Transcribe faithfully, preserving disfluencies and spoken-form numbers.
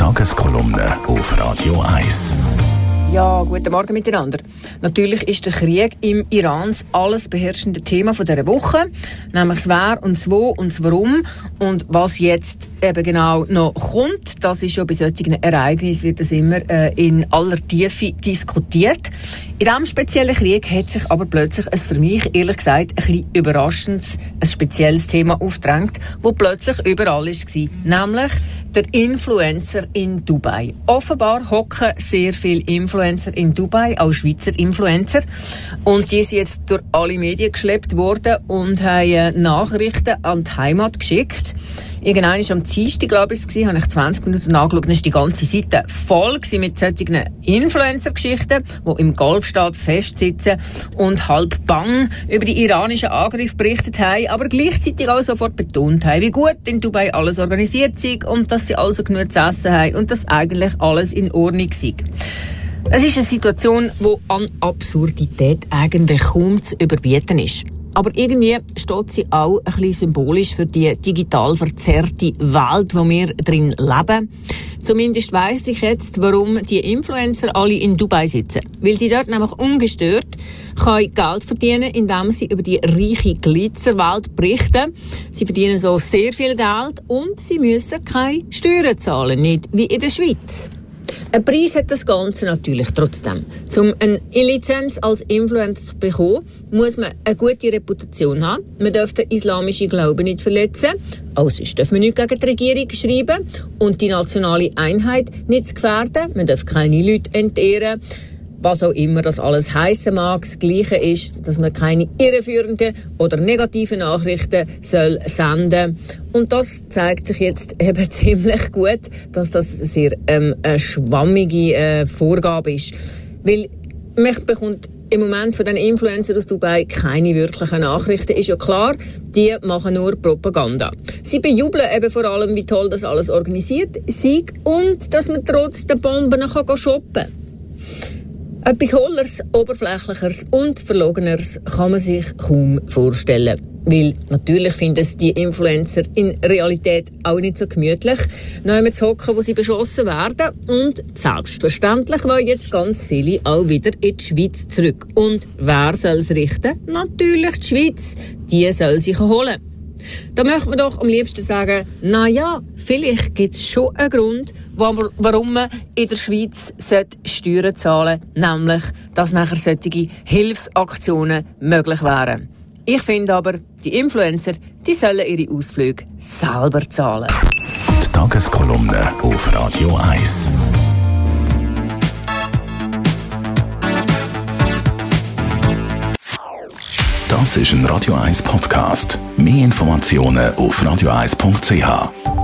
Tageskolumne auf Radio eins. Ja, guten Morgen miteinander. Natürlich ist der Krieg im Iran das alles beherrschende Thema von dieser Woche. Nämlich das Wer und das Wo und das Warum. Und was jetzt eben genau noch kommt, das ist ja bei solchen Ereignissen, wird das immer äh, in aller Tiefe diskutiert. In diesem speziellen Krieg hat sich aber plötzlich ein für mich, ehrlich gesagt, ein bisschen überraschendes, ein spezielles Thema aufgedrängt, das plötzlich überall war. Nämlich der Influencer in Dubai. Offenbar hocken sehr viele Influencer in Dubai, auch Schweizer Influencer. Und die sind jetzt durch alle Medien geschleppt worden und haben Nachrichten an die Heimat geschickt. Irgendwann ist am Dienstag, glaube ich, es war, habe ich zwanzig Minuten nachgeschaut, dann ist die ganze Seite voll mit solchen Influencer-Geschichten, die im Golfstaat festsitzen und halb bang über die iranischen Angriffe berichtet haben, aber gleichzeitig auch sofort betont haben, wie gut in Dubai alles organisiert ist und dass sie also genug zu essen haben und dass eigentlich alles in Ordnung sei. Es ist eine Situation, die an Absurdität eigentlich kaum zu überbieten ist. Aber irgendwie steht sie auch ein bisschen symbolisch für die digital verzerrte Welt, in der wir drin leben. Zumindest weiss ich jetzt, warum die Influencer alle in Dubai sitzen. Weil sie dort nämlich ungestört können Geld verdienen, indem sie über die reiche Glitzerwelt berichten. Sie verdienen so sehr viel Geld und sie müssen keine Steuern zahlen, nicht wie in der Schweiz. Ein Preis hat das Ganze natürlich trotzdem. Um eine Lizenz als Influencer zu bekommen, muss man eine gute Reputation haben. Man darf den islamischen Glauben nicht verletzen. Auch sonst darf man nichts gegen die Regierung schreiben und die nationale Einheit nicht gefährden. Man darf keine Leute entehren. Was auch immer das alles heissen mag, das Gleiche ist, dass man keine irreführenden oder negativen Nachrichten soll senden. Und das zeigt sich jetzt eben ziemlich gut, dass das sehr ähm, eine schwammige äh, Vorgabe ist. Weil man bekommt im Moment von den Influencern aus Dubai keine wirklichen Nachrichten. Ist ja klar, die machen nur Propaganda. Sie bejubeln eben vor allem, wie toll das alles organisiert sei und dass man trotz der Bomben kann shoppen kann. Etwas Holleres, Oberflächlicheres und Verlogeneres kann man sich kaum vorstellen. Weil natürlich finden es die Influencer in Realität auch nicht so gemütlich, neben zu hocken, wo sie beschossen werden. Und selbstverständlich wollen jetzt ganz viele auch wieder in die Schweiz zurück. Und wer soll es richten? Natürlich die Schweiz. Die soll sich holen. Da möchte man doch am liebsten sagen, na ja, vielleicht gibt es schon einen Grund, warum man in der Schweiz Steuern zahlen sollte, nämlich, dass nachher solche Hilfsaktionen möglich wären. Ich finde aber, die Influencer, die sollen ihre Ausflüge selber zahlen. Die Tageskolumne auf Radio eins. Das ist ein Radio eins Podcast. Mehr Informationen auf radio eins punkt c h.